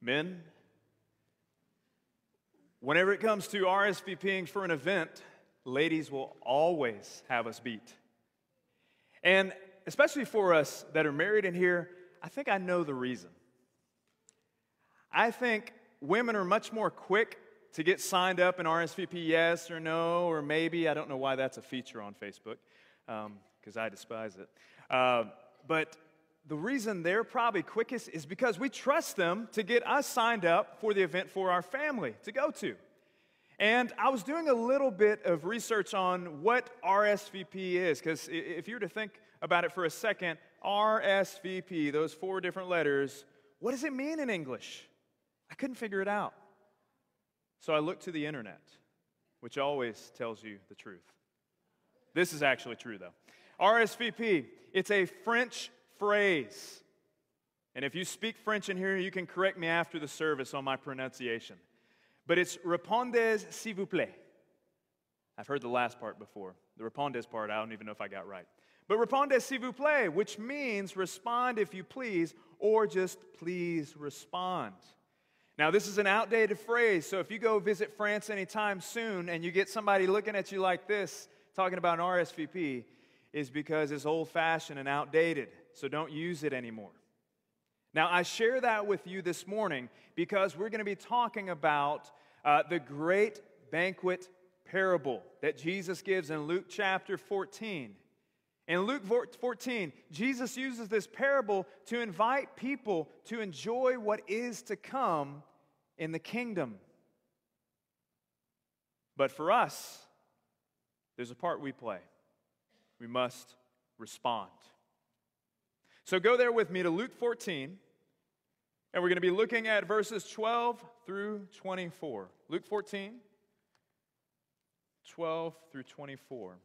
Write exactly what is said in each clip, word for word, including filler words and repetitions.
Men, whenever it comes to RSVPing for an event, ladies will always have us beat. And especially for us that are married in here, I think I know the reason. I think women are much more quick to get signed up and R S V P yes or no, or maybe. I don't know why that's a feature on Facebook, because um, I despise it. Uh, but the reason they're probably quickest is because we trust them to get us signed up for the event for our family to go to. And I was doing a little bit of research on what R S V P is, because if you were to think about it for a second, R S V P, those four different letters, what does it mean in English? I couldn't figure it out. So I looked to the internet, which always tells you the truth. This is actually true, though. R S V P, it's a French phrase. And if you speak French in here, you can correct me after the service on my pronunciation. But it's répondez s'il vous plaît. I've heard the last part before. The répondez part, I don't even know if I got right. But répondez s'il vous plaît, which means respond if you please, or just please respond. Now, this is an outdated phrase, so if you go visit France anytime soon and you get somebody looking at you like this, talking about an R S V P, is because it's old-fashioned and outdated, so don't use it anymore. Now, I share that with you this morning because we're going to be talking about uh, the great banquet parable that Jesus gives in Luke chapter fourteen. In Luke fourteen, Jesus uses this parable to invite people to enjoy what is to come in the kingdom. But for us, there's a part we play. We must respond. So go there with me to Luke fourteen, and we're going to be looking at verses twelve through twenty-four. Luke fourteen, twelve through twenty-four.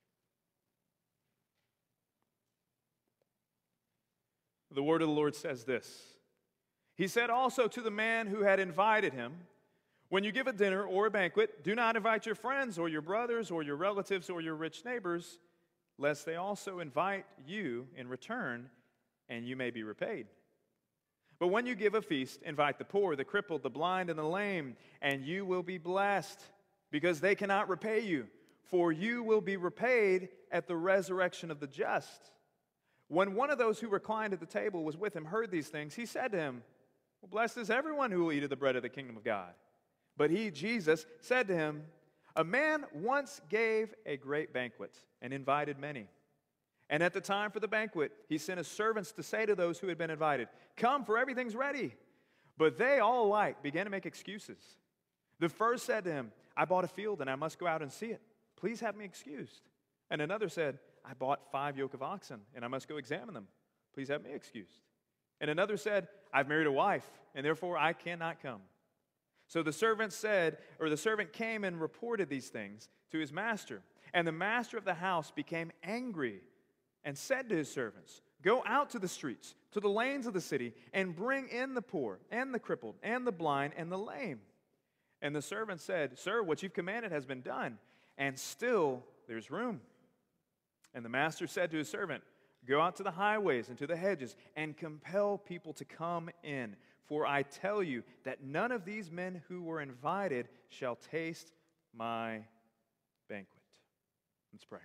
The word of the Lord says this. He said also to the man who had invited him, when you give a dinner or a banquet, do not invite your friends or your brothers or your relatives or your rich neighbors, lest they also invite you in return, and you may be repaid. But when you give a feast, invite the poor, the crippled, the blind, and the lame, and you will be blessed, because they cannot repay you, for you will be repaid at the resurrection of the just. When one of those who reclined at the table was with him heard these things, he said to him, well, blessed is everyone who will eat of the bread of the kingdom of God. But he, Jesus, said to him, a man once gave a great banquet and invited many. And at the time for the banquet, he sent his servants to say to those who had been invited, come, for everything's ready. But they all alike began to make excuses. The first said to him, I bought a field and I must go out and see it. Please have me excused. And another said, I bought five yoke of oxen and I must go examine them. Please have me excused. And another said, I've married a wife and therefore I cannot come. So the servant said, or the servant came and reported these things to his master. And the master of the house became angry and said to his servants, go out to the streets, to the lanes of the city, and bring in the poor, and the crippled, and the blind, and the lame. And the servant said, sir, what you've commanded has been done, and still there's room. And the master said to his servant, go out to the highways and to the hedges, and compel people to come in. For I tell you that none of these men who were invited shall taste my banquet. Let's pray.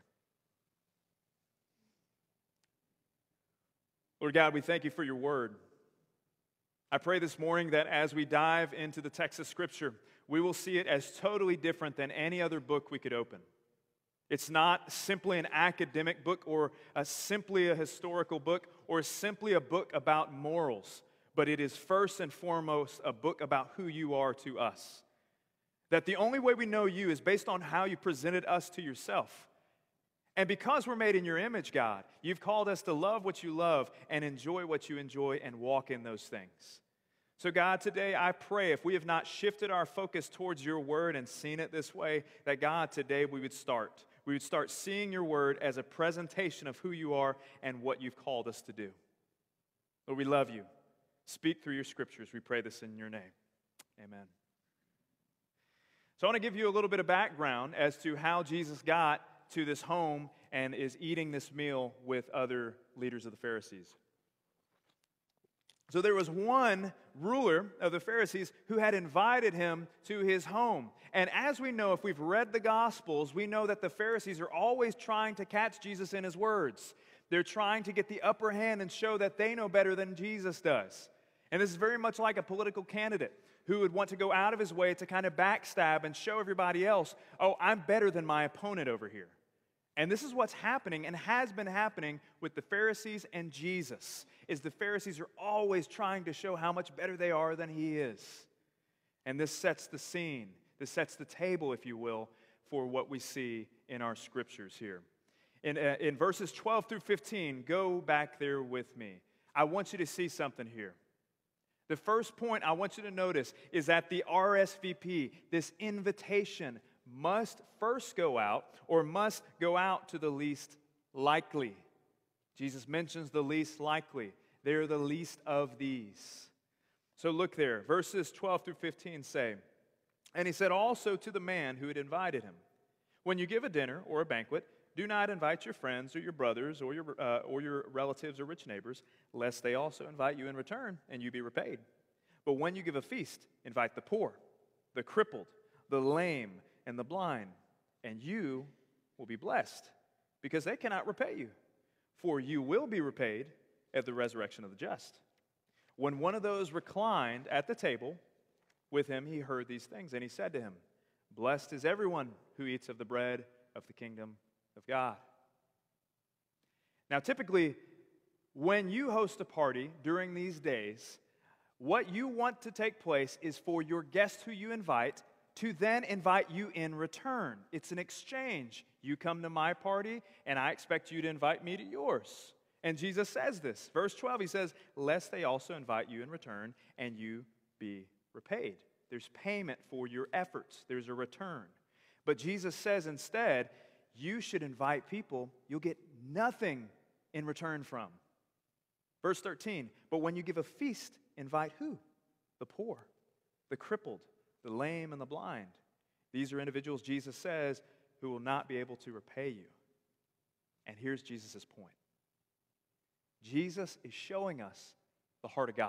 Lord God, we thank you for your word. I pray this morning that as we dive into the text of Scripture, we will see it as totally different than any other book we could open. It's not simply an academic book or a, simply a historical book or simply a book about morals, but it is first and foremost a book about who you are to us. That the only way we know you is based on how you presented us to yourself. And because we're made in your image, God, you've called us to love what you love and enjoy what you enjoy and walk in those things. So God, today I pray if we have not shifted our focus towards your word and seen it this way, that God, today we would start. We would start seeing your word as a presentation of who you are and what you've called us to do. Lord, we love you. Speak through your scriptures. We pray this in your name. Amen. So I want to give you a little bit of background as to how Jesus got to this home and is eating this meal with other leaders of the Pharisees. So there was one ruler of the Pharisees who had invited him to his home. And as we know, if we've read the Gospels, we know that the Pharisees are always trying to catch Jesus in his words. They're trying to get the upper hand and show that they know better than Jesus does. And this is very much like a political candidate who would want to go out of his way to kind of backstab and show everybody else, oh, I'm better than my opponent over here. And this is what's happening and has been happening with the Pharisees and Jesus, is the Pharisees are always trying to show how much better they are than he is. And this sets the scene, this sets the table, if you will, for what we see in our scriptures here. In, uh, in verses twelve through fifteen, go back there with me. I want you to see something here. The first point I want you to notice is that the R S V P, this invitation, must first go out or must go out to the least likely. Jesus mentions the least likely. They're the least of these. So look there. Verses twelve through fifteen say, and he said also to the man who had invited him, when you give a dinner or a banquet, do not invite your friends or your brothers or your, uh, or your relatives or rich neighbors, lest they also invite you in return and you be repaid. But when you give a feast, invite the poor, the crippled, the lame, and the blind, and you will be blessed, because they cannot repay you, for you will be repaid at the resurrection of the just. When one of those reclined at the table with him, he heard these things, and he said to him, blessed is everyone who eats of the bread of the kingdom of God. Now, typically, when you host a party during these days, what you want to take place is for your guests who you invite to then invite you in return. It's an exchange. You come to my party, and I expect you to invite me to yours. And Jesus says this. Verse twelve, he says, lest they also invite you in return, and you be repaid. There's payment for your efforts. There's a return. But Jesus says instead, you should invite people you'll get nothing in return from. Verse thirteen, but when you give a feast, invite who? The poor, the crippled, the lame, and the blind. These are individuals, Jesus says, who will not be able to repay you. And here's Jesus' point. Jesus is showing us the heart of God.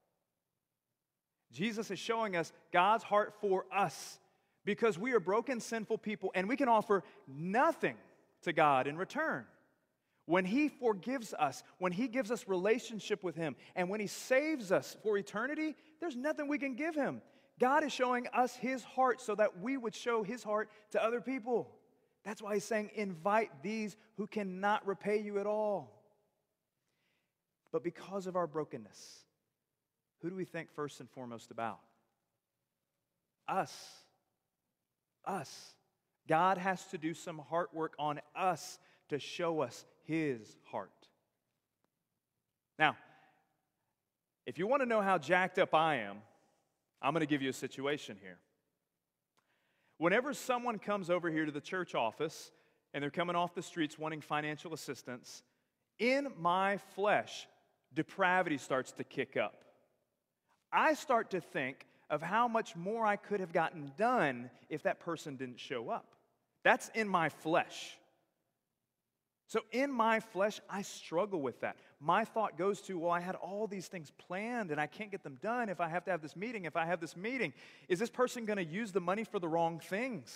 Jesus is showing us God's heart for us, because we are broken, sinful people, and we can offer nothing to God in return. When He forgives us, when He gives us relationship with Him, and when He saves us for eternity, there's nothing we can give Him. God is showing us His heart so that we would show His heart to other people. That's why He's saying, invite these who cannot repay you at all. But because of our brokenness, who do we think first and foremost about? Us. Us. God has to do some heart work on us to show us His heart. Now, if you want to know how jacked up I am, I'm going to give you a situation here. Whenever someone comes over here to the church office and they're coming off the streets wanting financial assistance, in my flesh, depravity starts to kick up. I start to think of how much more I could have gotten done if that person didn't show up. That's in my flesh. So in my flesh, I struggle with that. My thought goes to, well, I had all these things planned and I can't get them done if I have to have this meeting. If I have this meeting, is this person going to use the money for the wrong things?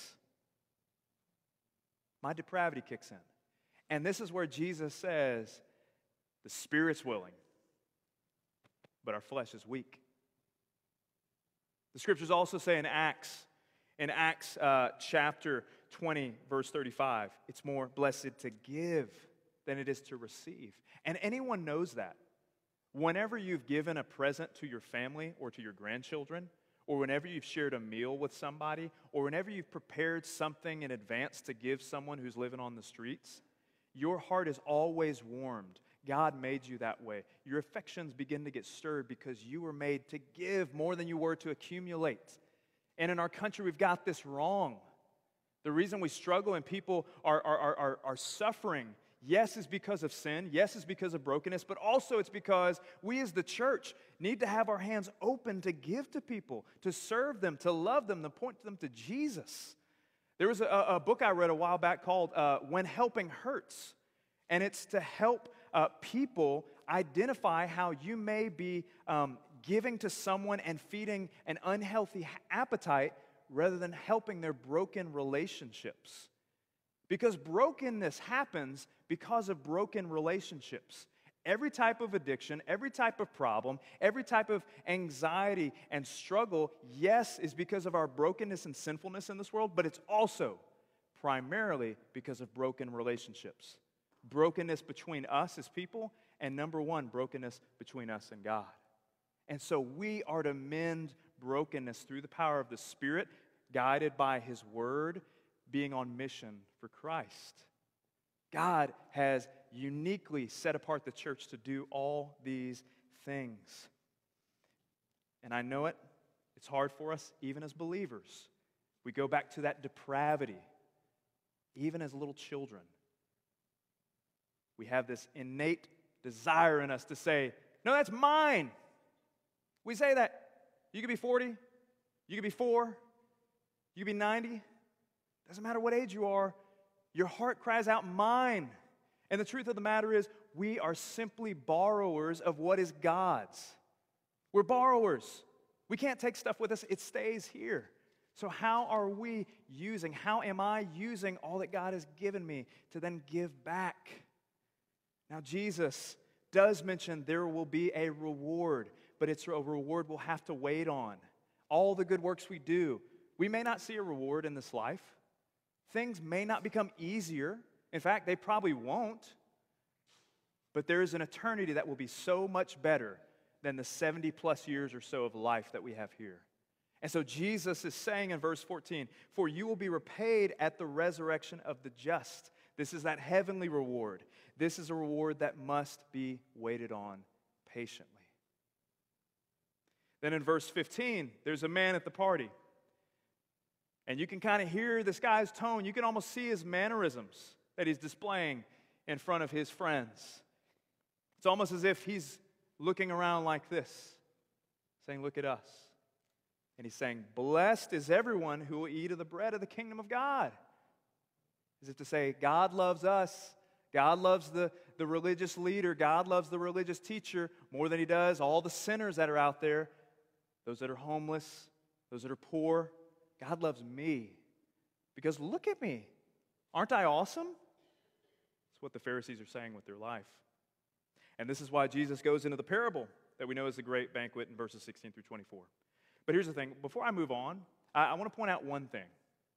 My depravity kicks in. And this is where Jesus says, the Spirit's willing, but our flesh is weak. The scriptures also say in Acts, in Acts uh, chapter twenty, verse thirty-five, it's more blessed to give than it is to receive. And anyone knows that. Whenever you've given a present to your family or to your grandchildren, or whenever you've shared a meal with somebody, or whenever you've prepared something in advance to give someone who's living on the streets, your heart is always warmed. God made you that way. Your affections begin to get stirred because you were made to give more than you were to accumulate. And in our country, we've got this wrong. The reason we struggle and people are, are, are, are suffering, yes, is because of sin. Yes, is because of brokenness. But also it's because we as the church need to have our hands open to give to people, to serve them, to love them, to point them to Jesus. There was a, a book I read a while back called uh, When Helping Hurts. And it's to help uh, people identify how you may be um, giving to someone and feeding an unhealthy appetite rather than helping their broken relationships. Because brokenness happens because of broken relationships. Every type of addiction, every type of problem, every type of anxiety and struggle, yes, is because of our brokenness and sinfulness in this world, but it's also primarily because of broken relationships. Brokenness between us as people, and number one, brokenness between us and God. And so we are to mend brokenness through the power of the Spirit, guided by His Word, being on mission for Christ. God has uniquely set apart the church to do all these things. And I know it, it's hard for us, even as believers. We go back to that depravity, even as little children. We have this innate desire in us to say, no, that's mine. We say that. You could be forty, you could be four, you could be ninety. Doesn't matter what age you are, your heart cries out, mine. And the truth of the matter is, we are simply borrowers of what is God's. We're borrowers. We can't take stuff with us, it stays here. So how are we using, how am I using all that God has given me to then give back? Now, Jesus does mention there will be a reward, but it's a reward we'll have to wait on. All the good works we do, we may not see a reward in this life. Things may not become easier. In fact, they probably won't. But there is an eternity that will be so much better than the seventy plus years or so of life that we have here. And so Jesus is saying in verse fourteen, for you will be repaid at the resurrection of the just. This is that heavenly reward. This is a reward that must be waited on patiently. Then in verse fifteen, there's a man at the party. And you can kind of hear this guy's tone. You can almost see his mannerisms that he's displaying in front of his friends. It's almost as if he's looking around like this, saying, look at us. And he's saying, blessed is everyone who will eat of the bread of the kingdom of God. As if to say, God loves us. God loves the, the religious leader. God loves the religious teacher more than He does all the sinners that are out there, those that are homeless, those that are poor. God loves me because look at me. Aren't I awesome? That's what the Pharisees are saying with their life. And this is why Jesus goes into the parable that we know as the great banquet in verses sixteen through twenty-four. But here's the thing. Before I move on, I, I want to point out one thing.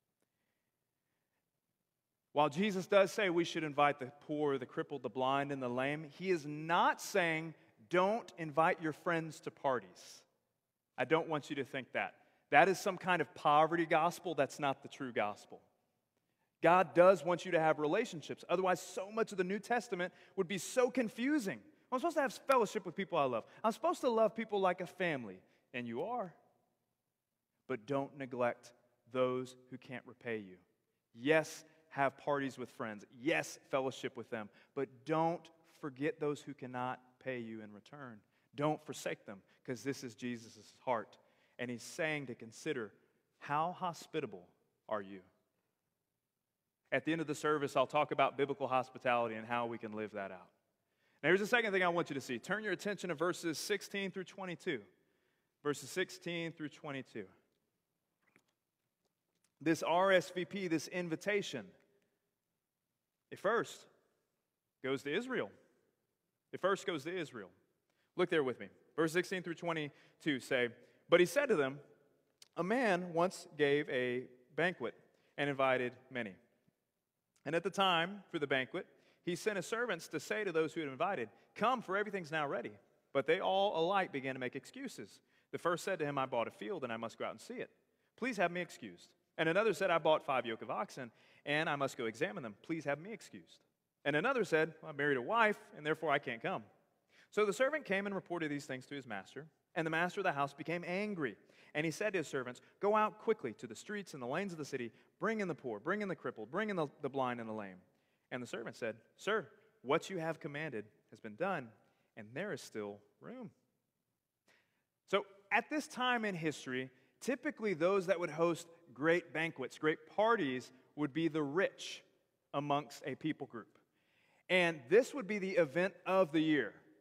While Jesus does say we should invite the poor, the crippled, the blind, and the lame, He is not saying don't invite your friends to parties. I don't want you to think that. That is some kind of poverty gospel. That's not the true gospel. God does want you to have relationships. Otherwise, so much of the New Testament would be so confusing. I'm supposed to have fellowship with people I love. I'm supposed to love people like a family. And you are. But don't neglect those who can't repay you. Yes, have parties with friends. Yes, fellowship with them. But don't forget those who cannot pay you in return. Don't forsake them, because this is Jesus' heart. And He's saying to consider, how hospitable are you? At the end of the service, I'll talk about biblical hospitality and how we can live that out. Now, here's the second thing I want you to see. Turn your attention to verses sixteen through twenty-two. Verses sixteen through twenty-two. This R S V P, this invitation, it first goes to Israel. It first goes to Israel. Look there with me. Verse sixteen through twenty-two say, but He said to them, a man once gave a banquet and invited many. And at the time for the banquet, he sent his servants to say to those who had invited, come, for everything's now ready. But they all alike began to make excuses. The first said to him, I bought a field and I must go out and see it. Please have me excused. And another said, I bought five yoke of oxen and I must go examine them. Please have me excused. And another said, well, I married a wife and therefore I can't come. So the servant came and reported these things to his master. And the master of the house became angry. And he said to his servants, go out quickly to the streets and the lanes of the city. Bring in the poor, bring in the crippled, bring in the, the blind and the lame. And the servant said, sir, what you have commanded has been done, and there is still room. So at this time in history, typically those that would host great banquets, great parties, would be the rich amongst a people group. And this would be the event of the year.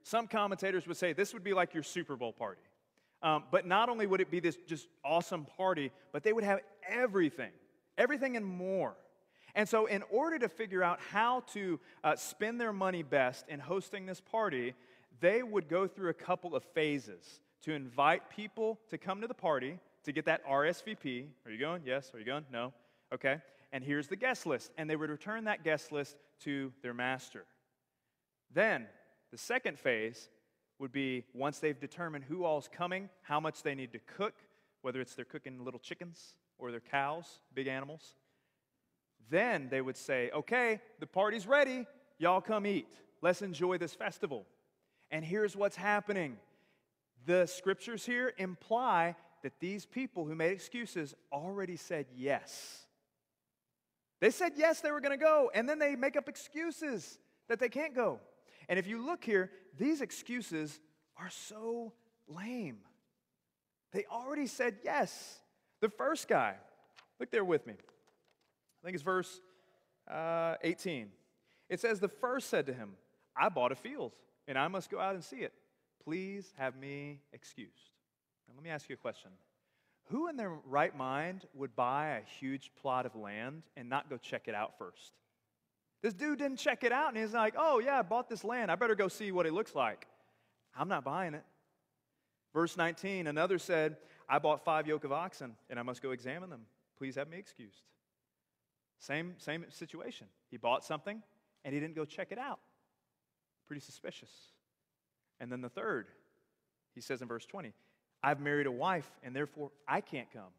Some commentators would say this would be like your Super Bowl party. Um, but not only would it be this just awesome party, but they would have everything, everything and more. And so in order to figure out how to uh, spend their money best in hosting this party, they would go through a couple of phases to invite people to come to the party to get that R S V P. Are you going? Yes. Are you going? No. Okay. And here's the guest list. And they would return that guest list to their master. Then the second phase would be once they've determined who all's coming, how much they need to cook, whether it's they're cooking little chickens or they're cows, big animals. Then they would say, okay, the party's ready. Y'all come eat. Let's enjoy this festival. And here's what's happening. The scriptures here imply that these people who made excuses already said yes. They said yes, they were going to go, and then they make up excuses that they can't go. And if you look here, these excuses are so lame. They already said yes. The first guy, look there with me. I think it's verse uh, eighteen. It says, the first said to him, I bought a field, and I must go out and see it. Please have me excused. Now, let me ask you a question. Who in their right mind would buy a huge plot of land and not go check it out first? This dude didn't check it out, and he's like, oh, yeah, I bought this land. I better go see what it looks like. I'm not buying it. Verse nineteen, another said, I bought five yoke of oxen, and I must go examine them. Please have me excused. Same, same situation. He bought something, and he didn't go check it out. Pretty suspicious. And then the third, he says in verse twenty, I've married a wife, and therefore I can't come.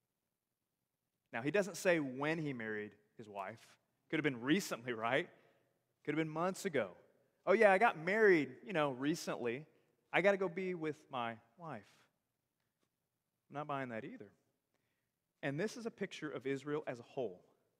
Now, he doesn't say when he married his wife. Could have been recently, right? Could have been months ago. Oh, yeah, I got married, you know, recently. I got to go be with my wife. I'm not buying that either. And this is a picture of Israel as a whole.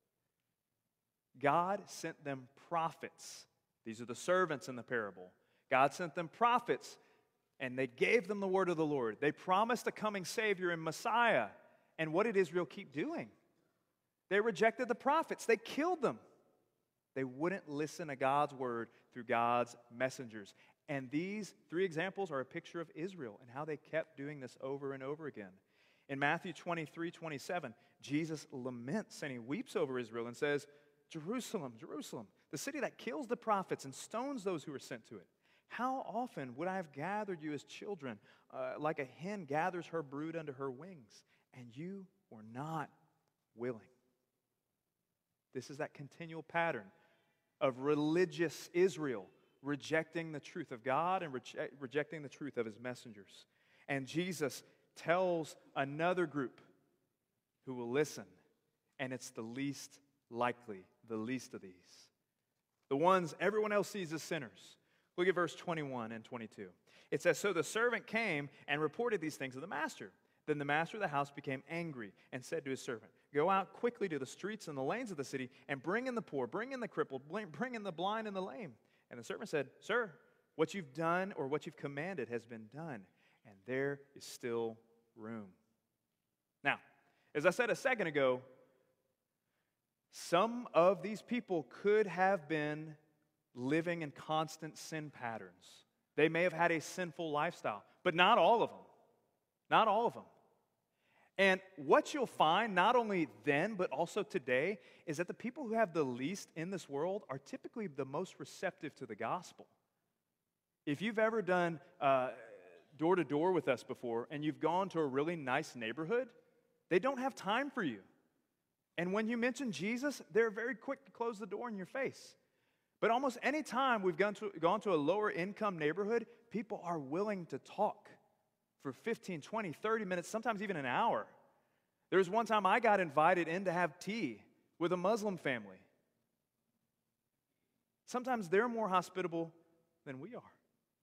God sent them prophets. These are the servants in the parable. God sent them prophets, and they gave them the word of the Lord. They promised a coming Savior and Messiah. And what did Israel keep doing? They rejected the prophets. They killed them. They wouldn't listen to God's word through God's messengers. And these three examples are a picture of Israel and how they kept doing this over and over again. In Matthew twenty-three, twenty-seven, Jesus laments and he weeps over Israel and says, Jerusalem, Jerusalem, the city that kills the prophets and stones those who are sent to it. How often would I have gathered you as children, uh, like a hen gathers her brood under her wings, and you were not willing? This is that continual pattern of religious Israel rejecting the truth of God and reje- rejecting the truth of his messengers. And Jesus tells another group who will listen, and it's the least likely, the least of these. The ones everyone else sees as sinners. Look at verse twenty-one and twenty-two. It says, so the servant came and reported these things to the master. Then the master of the house became angry and said to his servant, go out quickly to the streets and the lanes of the city and bring in the poor, bring in the crippled, bring in the blind and the lame. And the servant said, sir, what you've done or what you've commanded has been done, and there is still room. Now, as I said a second ago, some of these people could have been living in constant sin patterns. They may have had a sinful lifestyle, but not all of them. Not all of them. And what you'll find, not only then, but also today, is that the people who have the least in this world are typically the most receptive to the gospel. If you've ever done uh, door-to-door with us before, and you've gone to a really nice neighborhood, they don't have time for you. And when you mention Jesus, they're very quick to close the door in your face. But almost any time we've gone to, gone to a lower income neighborhood, people are willing to talk for fifteen, twenty, thirty minutes, sometimes even an hour. There was one time I got invited in to have tea with a Muslim family. Sometimes they're more hospitable than we are.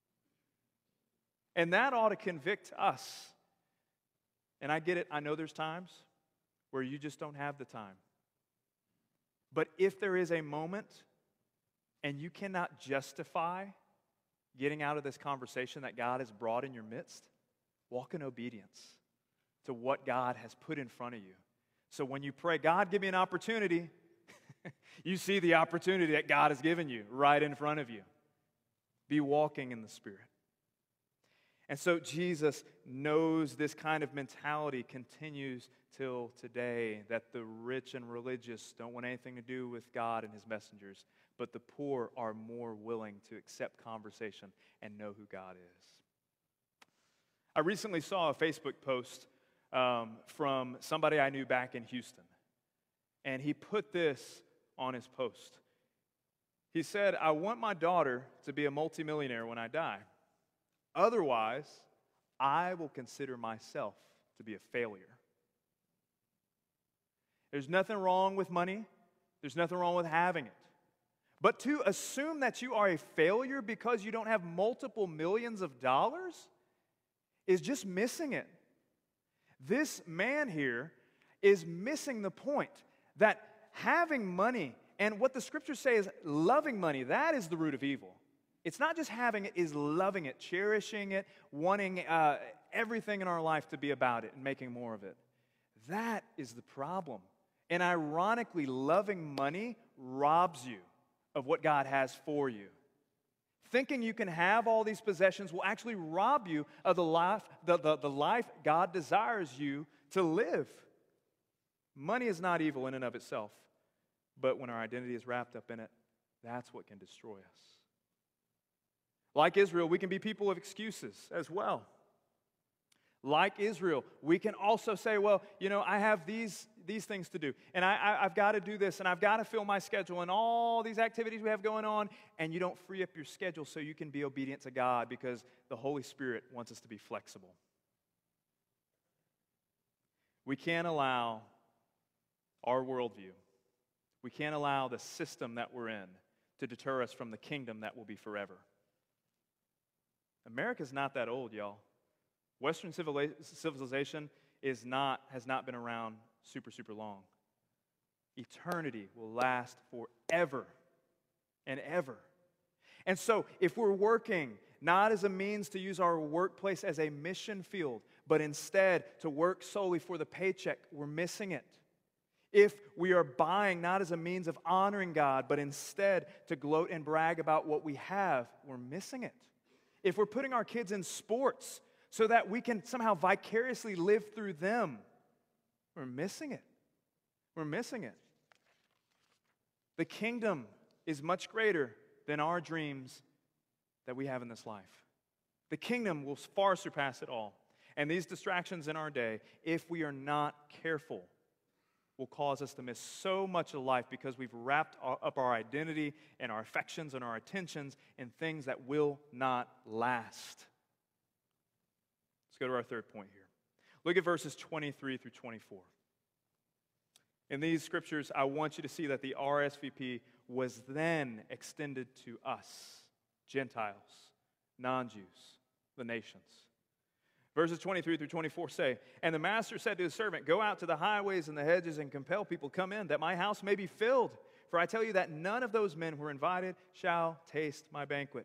And that ought to convict us. And I get it, I know there's times where you just don't have the time. But if there is a moment and you cannot justify getting out of this conversation that God has brought in your midst, walk in obedience to what God has put in front of you. So when you pray, God, give me an opportunity, you see the opportunity that God has given you right in front of you. Be walking in the Spirit. And so Jesus knows this kind of mentality continues till today, that the rich and religious don't want anything to do with God and his messengers, but the poor are more willing to accept conversation and know who God is. I recently saw a Facebook post um, from somebody I knew back in Houston, and he put this on his post. He said, "I want my daughter to be a multimillionaire when I die. Otherwise, I will consider myself to be a failure." There's nothing wrong with money. There's nothing wrong with having it. But to assume that you are a failure because you don't have multiple millions of dollars is just missing it. This man here is missing the point that having money, and what the scriptures say is loving money, that is the root of evil. It's not just having it, is loving it, cherishing it, wanting uh, everything in our life to be about it and making more of it. That is the problem. And ironically, loving money robs you of what God has for you. Thinking you can have all these possessions will actually rob you of the life, the, the, the life God desires you to live. Money is not evil in and of itself, but when our identity is wrapped up in it, that's what can destroy us. Like Israel, we can be people of excuses as well. Like Israel, we can also say, well, you know, I have these, these things to do, and I, I, I've got to do this, and I've got to fill my schedule, and all these activities we have going on, and you don't free up your schedule so you can be obedient to God because the Holy Spirit wants us to be flexible. We can't allow our worldview, we can't allow the system that we're in to deter us from the kingdom that will be forever. America's not that old, y'all. Western civilization is not, has not been around super, super long. Eternity will last forever and ever. And so, if we're working not as a means to use our workplace as a mission field, but instead to work solely for the paycheck, we're missing it. If we are buying not as a means of honoring God, but instead to gloat and brag about what we have, we're missing it. If we're putting our kids in sports so that we can somehow vicariously live through them, we're missing it. We're missing it. The kingdom is much greater than our dreams that we have in this life. The kingdom will far surpass it all. And these distractions in our day, if we are not careful, will cause us to miss so much of life because we've wrapped up our identity and our affections and our attentions in things that will not last. Let's go to our third point here. Look at verses twenty-three through twenty-four. In these scriptures, I want you to see that the R S V P was then extended to us, Gentiles, non-Jews, the nations. Verses twenty-three through twenty-four say, "And the master said to his servant, 'Go out to the highways and the hedges and compel people to come in, that my house may be filled. For I tell you that none of those men who are invited shall taste my banquet.'"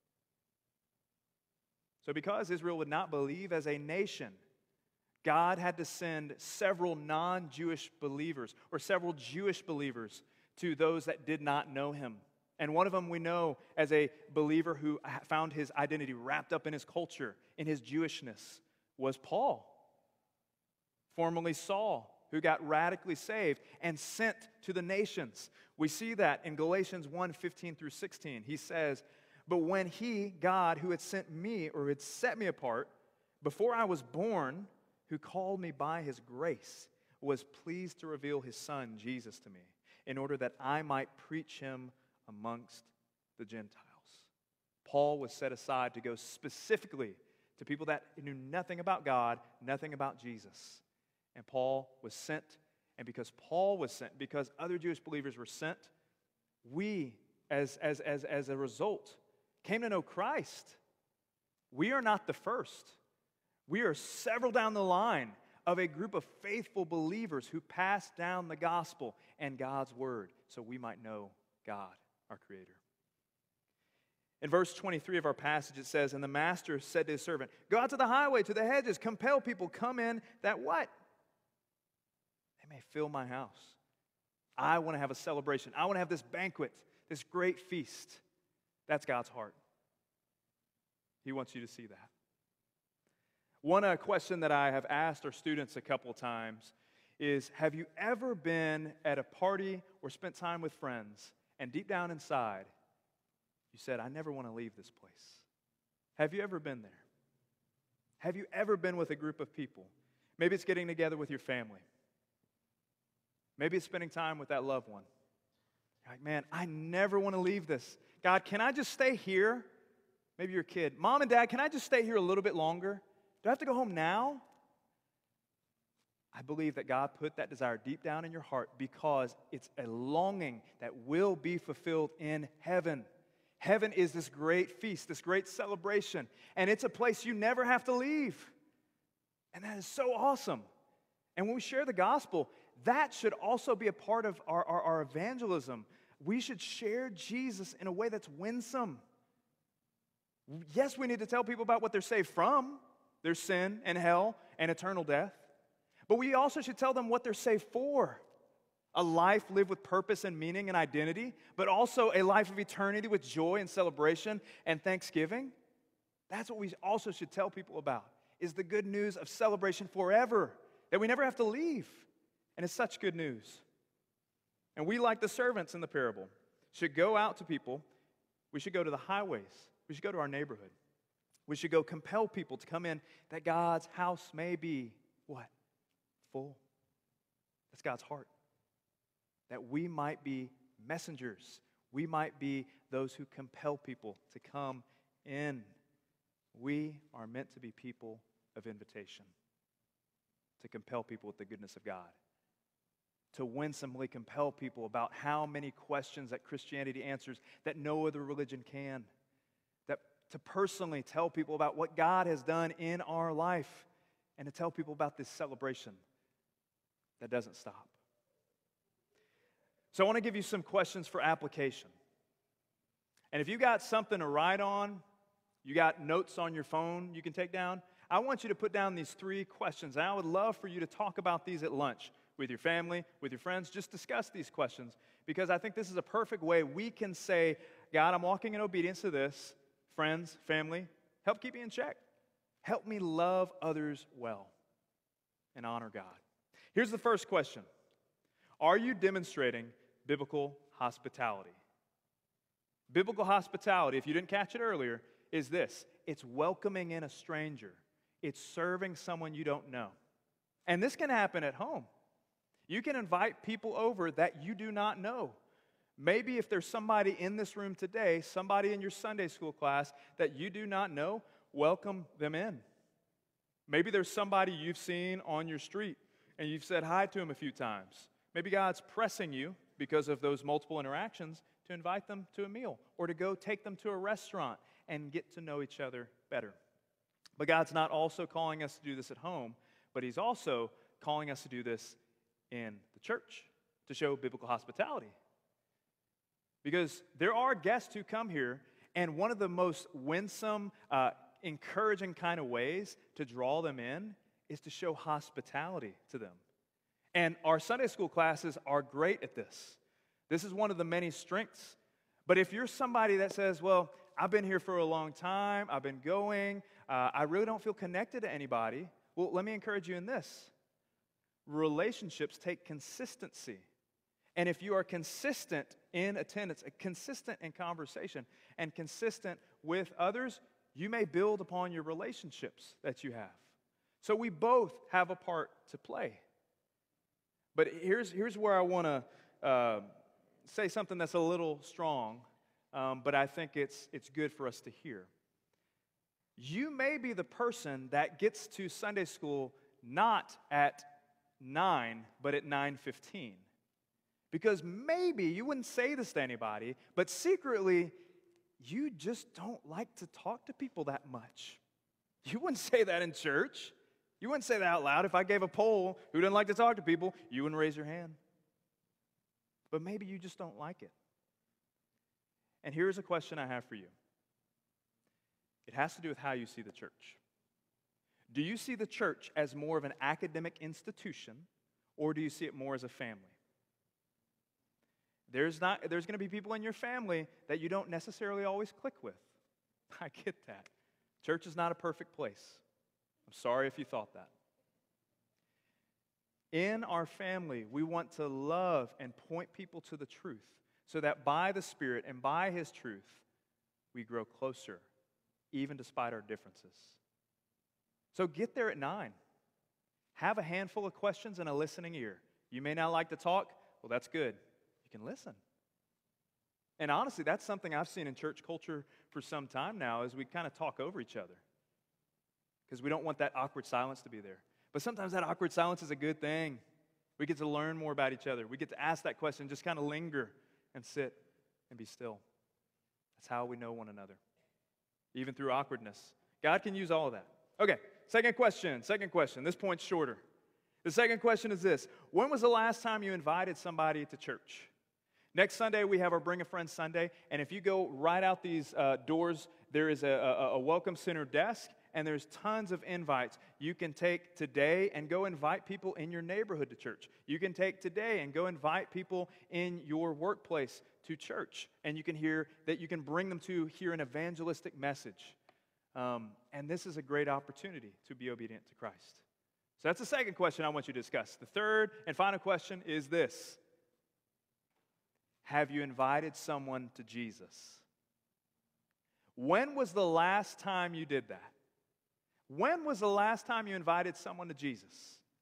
So because Israel would not believe as a nation, God had to send several non-Jewish believers, or several Jewish believers, to those that did not know him. And one of them we know as a believer who found his identity wrapped up in his culture, in his Jewishness, was Paul, formerly Saul, who got radically saved and sent to the nations. We see that in Galatians one, fifteen through sixteen. He says, "But when he, God, who had sent me, or had set me apart, before I was born, who called me by his grace, was pleased to reveal his Son, Jesus, to me, in order that I might preach him amongst the Gentiles." Paul was set aside to go specifically to people that knew nothing about God, nothing about Jesus. And Paul was sent, and because Paul was sent, because other Jewish believers were sent, we, as, as, as, as a result, came to know Christ. We are not the first. We are several down the line of a group of faithful believers who passed down the gospel and God's word so we might know God, our Creator. In verse twenty-three of our passage it says, "And the master said to his servant, 'Go out to the highway, to the hedges, compel people, come in, that' what? 'They may fill my house.'" I want to have a celebration. I want to have this banquet, this great feast. That's God's heart. He wants you to see that. One uh, question that I have asked our students a couple times is, have you ever been at a party or spent time with friends, and deep down inside, you said, I never want to leave this place? Have you ever been there? Have you ever been with a group of people? Maybe it's getting together with your family. Maybe it's spending time with that loved one. You're like, man, I never want to leave this. God, can I just stay here? Maybe you're a kid. Mom and Dad, can I just stay here a little bit longer? Do I have to go home now? I believe that God put that desire deep down in your heart because it's a longing that will be fulfilled in heaven. Heaven is this great feast, this great celebration, and it's a place you never have to leave. And that is so awesome. And when we share the gospel, that should also be a part of our, our, our evangelism. We should share Jesus in a way that's winsome. Yes, we need to tell people about what they're saved from, their sin and hell and eternal death. But we also should tell them what they're saved for. A life lived with purpose and meaning and identity, but also a life of eternity with joy and celebration and thanksgiving. That's what we also should tell people about, is the good news of celebration forever, that we never have to leave. And it's such good news. And we, like the servants in the parable, should go out to people. We should go to the highways. We should go to our neighborhood. We should go compel people to come in that God's house may be, what? Full. That's God's heart. That we might be messengers. We might be those who compel people to come in. We are meant to be people of invitation, to compel people with the goodness of God, to winsomely compel people about how many questions that Christianity answers that no other religion can, that to personally tell people about what God has done in our life, and to tell people about this celebration that doesn't stop. So I want to give you some questions for application. And if you got something to write on, you got notes on your phone you can take down, I want you to put down these three questions. And I would love for you to talk about these at lunch with your family, with your friends. Just discuss these questions, because I think this is a perfect way we can say, God, I'm walking in obedience to this. Friends, family, help keep me in check. Help me love others well and honor God. Here's the first question. Are you demonstrating biblical hospitality? Biblical hospitality, if you didn't catch it earlier, is this. It's welcoming in a stranger. It's serving someone you don't know. And this can happen at home. You can invite people over that you do not know. Maybe if there's somebody in this room today, somebody in your Sunday school class that you do not know, welcome them in. Maybe there's somebody you've seen on your street and you've said hi to them a few times. Maybe God's pressing you because of those multiple interactions to invite them to a meal or to go take them to a restaurant and get to know each other better. But God's not also calling us to do this at home, but He's also calling us to do this in the church to show biblical hospitality. Because there are guests who come here, and one of the most winsome, uh, encouraging kind of ways to draw them in is to show hospitality to them. And our Sunday school classes are great at this. This is one of the many strengths. But if you're somebody that says, well, I've been here for a long time, I've been going, uh, I really don't feel connected to anybody, well, let me encourage you in this. Relationships take consistency. And if you are consistent in attendance, consistent in conversation, and consistent with others, you may build upon your relationships that you have. So we both have a part to play. But here's, here's where I want to uh, say something that's a little strong, um, but I think it's, it's good for us to hear. You may be the person that gets to Sunday school not at nine, but at nine fifteen. Because maybe you wouldn't say this to anybody, but secretly, you just don't like to talk to people that much. You wouldn't say that in church. You wouldn't say that out loud. If I gave a poll, who doesn't like to talk to people, you wouldn't raise your hand. But maybe you just don't like it. And here's a question I have for you. It has to do with how you see the church. Do you see the church as more of an academic institution, or do you see it more as a family? There's not, there's going to be people in your family that you don't necessarily always click with. I get that. Church is not a perfect place. I'm sorry if you thought that. In our family, we want to love and point people to the truth so that by the Spirit and by His truth, we grow closer, even despite our differences. So get there at nine. Have a handful of questions and a listening ear. You may not like to talk. Well, that's good. You can listen. And honestly, that's something I've seen in church culture for some time now, is we kind of talk over each other because we don't want that awkward silence to be there. But sometimes that awkward silence is a good thing. We get to learn more about each other. We get to ask that question, just kind of linger and sit and be still. That's how we know one another, even through awkwardness. God can use all of that. Okay, second question, second question. This point's shorter. The second question is this: when was the last time you invited somebody to church? Next Sunday, we have our Bring a Friend Sunday, and if you go right out these uh, doors, there is a, a, a Welcome Center desk, and there's tons of invites. You can take today and go invite people in your neighborhood to church. You can take today and go invite people in your workplace to church, and you can hear that you can bring them to hear an evangelistic message. Um, and this is a great opportunity to be obedient to Christ. So that's the second question I want you to discuss. The third and final question is this: have you invited someone to Jesus? When was the last time you did that? When was the last time you invited someone to Jesus?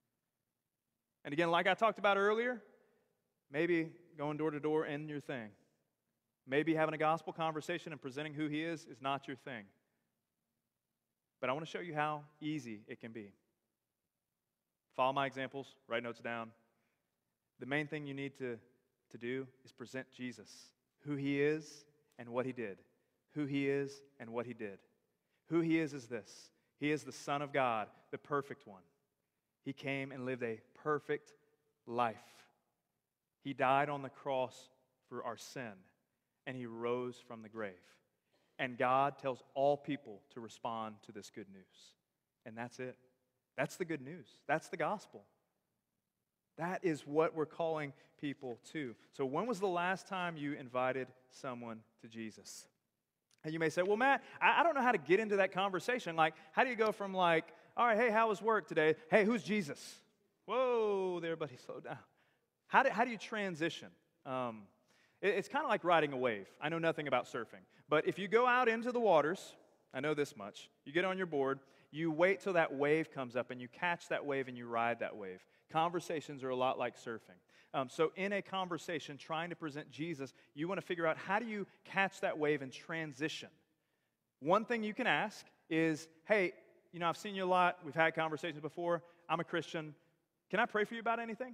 And again, like I talked about earlier, maybe going door to door isn't your thing. Maybe having a gospel conversation and presenting who He is is not your thing. But I want to show you how easy it can be. Follow my examples, write notes down. The main thing you need to, to do is present Jesus, who He is and what He did. Who He is and what He did. Who He is is this: He is the Son of God, the perfect one. He came and lived a perfect life. He died on the cross for our sin, and He rose from the grave. And God tells all people to respond to this good news. And that's it. That's the good news. That's the gospel. That is what we're calling people to. So when was the last time you invited someone to Jesus? And you may say, well, Matt, I, I don't know how to get into that conversation. Like, how do you go from like, all right, hey, how was work today? Hey, who's Jesus? Whoa there, buddy, slow down. How do, how do you transition? Um, it, it's kind of like riding a wave. I know nothing about surfing. But if you go out into the waters, I know this much, you get on your board, you wait till that wave comes up and you catch that wave and you ride that wave. Conversations are a lot like surfing. Um, so in a conversation trying to present Jesus, you want to figure out how do you catch that wave and transition. One thing you can ask is, hey, you know, I've seen you a lot. We've had conversations before. I'm a Christian. Can I pray for you about anything?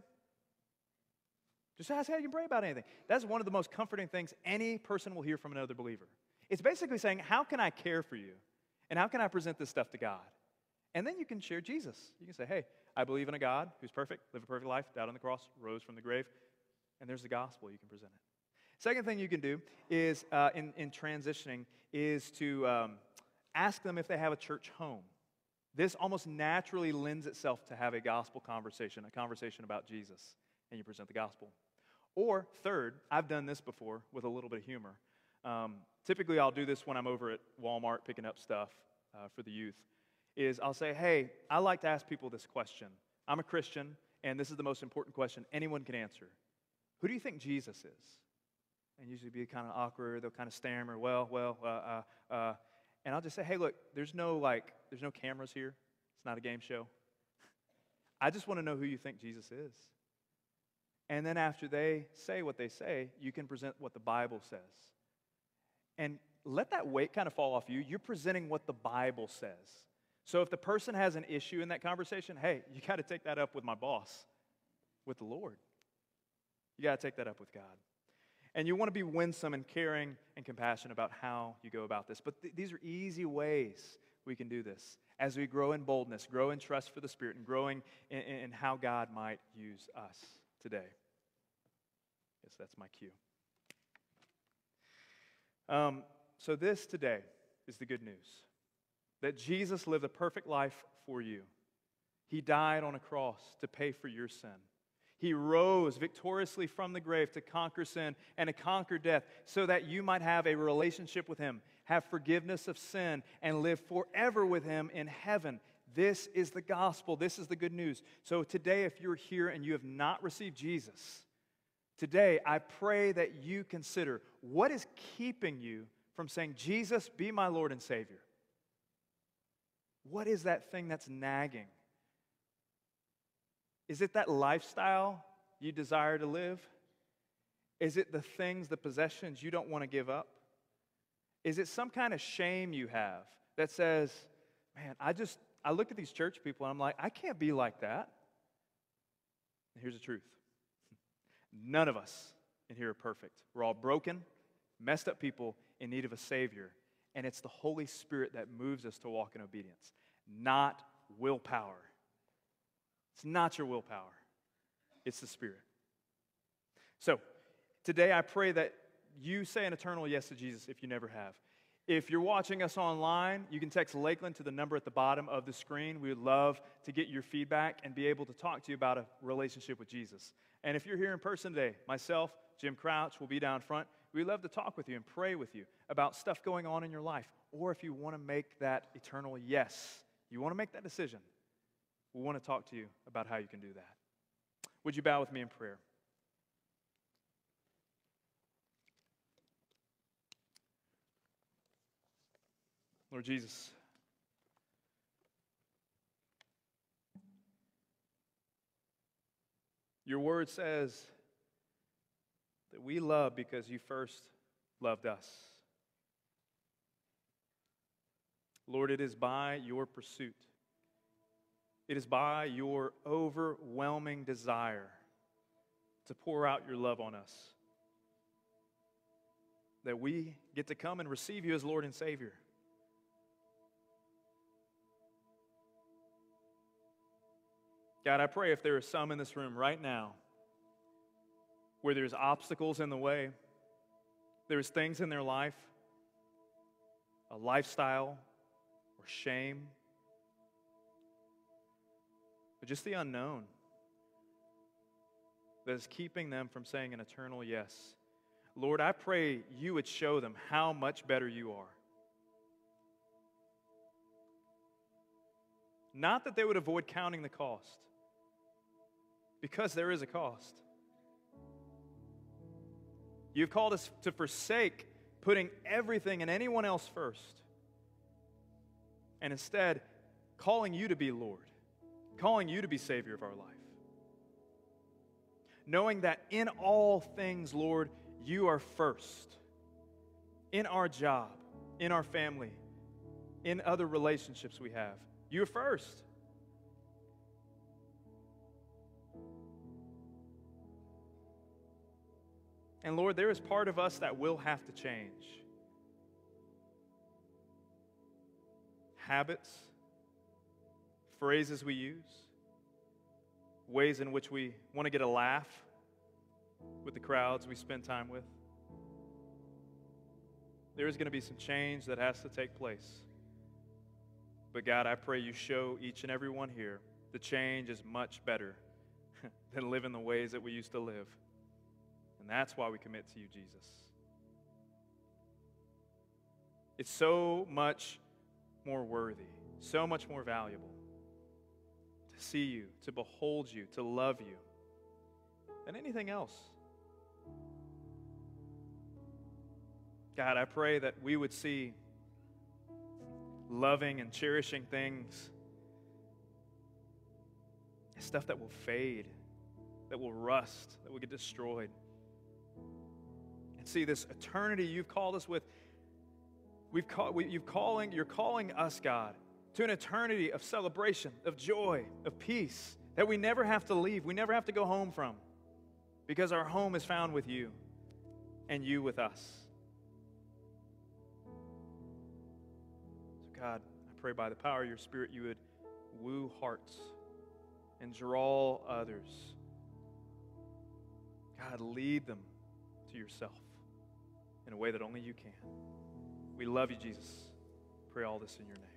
Just ask how you can pray about anything. That's one of the most comforting things any person will hear from another believer. It's basically saying, how can I care for you? And how can I present this stuff to God? And then you can share Jesus. You can say, hey, I believe in a God who's perfect, lived a perfect life, died on the cross, rose from the grave. And there's the gospel. You can present it. Second thing you can do is, uh, in, in transitioning, is to um, ask them if they have a church home. This almost naturally lends itself to have a gospel conversation, a conversation about Jesus, and you present the gospel. Or third, I've done this before with a little bit of humor. Um, typically, I'll do this when I'm over at Walmart picking up stuff uh, for the youth, is I'll say, hey, I like to ask people this question. I'm a Christian, and this is the most important question anyone can answer. Who do you think Jesus is? And usually be kind of awkward. They'll kind of stammer, well, well, uh, uh, uh. And I'll just say, hey, look, there's no, like, there's no cameras here. It's not a game show. I just want to know who you think Jesus is. And then after they say what they say, you can present what the Bible says. And let that weight kind of fall off you. You're presenting what the Bible says. So if the person has an issue in that conversation, hey, you got to take that up with my boss, with the Lord. You got to take that up with God. And you want to be winsome and caring and compassionate about how you go about this. But th- these are easy ways we can do this as we grow in boldness, grow in trust for the Spirit, and growing in, in, in how God might use us today. Yes, that's my cue. Um, so this today is the good news. That Jesus lived a perfect life for you. He died on a cross to pay for your sin. He rose victoriously from the grave to conquer sin and to conquer death so that you might have a relationship with Him. have forgiveness of sin, and live forever with Him in heaven. This is the gospel. This is the good news. So today, if you're here and you have not received Jesus, today I pray that you consider what is keeping you from saying, Jesus, be my Lord and Savior. What is that thing that's nagging? Is it that lifestyle you desire to live? Is it the things, the possessions you don't want to give up? Is it some kind of shame you have that says, man, I just, I look at these church people and I'm like, I can't be like that. And here's the truth. None of us in here are perfect. We're all broken, messed up people in need of a Savior. And it's the Holy Spirit that moves us to walk in obedience, not willpower. It's not your willpower. It's the Spirit. So, today I pray that you say an eternal yes to Jesus if you never have. If you're watching us online, you can text Lakeland to the number at the bottom of the screen. We would love to get your feedback and be able to talk to you about a relationship with Jesus. And if you're here in person today, myself, Jim Crouch will be down front. We'd love to talk with you and pray with you about stuff going on in your life. Or if you want to make that eternal yes, you want to make that decision, we want to talk to you about how you can do that. Would you bow with me in prayer? Lord Jesus, your word says that we love because you first loved us. Lord, it is by your pursuit, it is by your overwhelming desire to pour out your love on us that we get to come and receive you as Lord and Savior. God, I pray if there are some in this room right now where there's obstacles in the way, there's things in their life, a lifestyle or shame, but just the unknown that is keeping them from saying an eternal yes. Lord, I pray you would show them how much better you are. Not that they would avoid counting the cost, because there is a cost. You've called us to forsake putting everything and anyone else first, and instead calling you to be Lord, calling you to be Savior of our life. Knowing that in all things, Lord, you are first. In our job, in our family, in other relationships we have, you're first. And Lord, there is part of us that will have to change. Habits, phrases we use, ways in which we want to get a laugh with the crowds we spend time with. There is going to be some change that has to take place. But God, I pray you show each and every one here the change is much better than living the ways that we used to live. And that's why we commit to you, Jesus. It's so much more worthy, so much more valuable to see you, to behold you, to love you than anything else. God, I pray that we would see loving and cherishing things, stuff that will fade, that will rust, that will get destroyed. And see this eternity you've called us with. We've call, we, you've calling, you're calling us, God, to an eternity of celebration, of joy, of peace, that we never have to leave, we never have to go home from, because our home is found with you and you with us. So God, I pray by the power of your Spirit you would woo hearts and draw others. God, lead them to yourself in a way that only you can. We love you, Jesus. Pray all this in your name.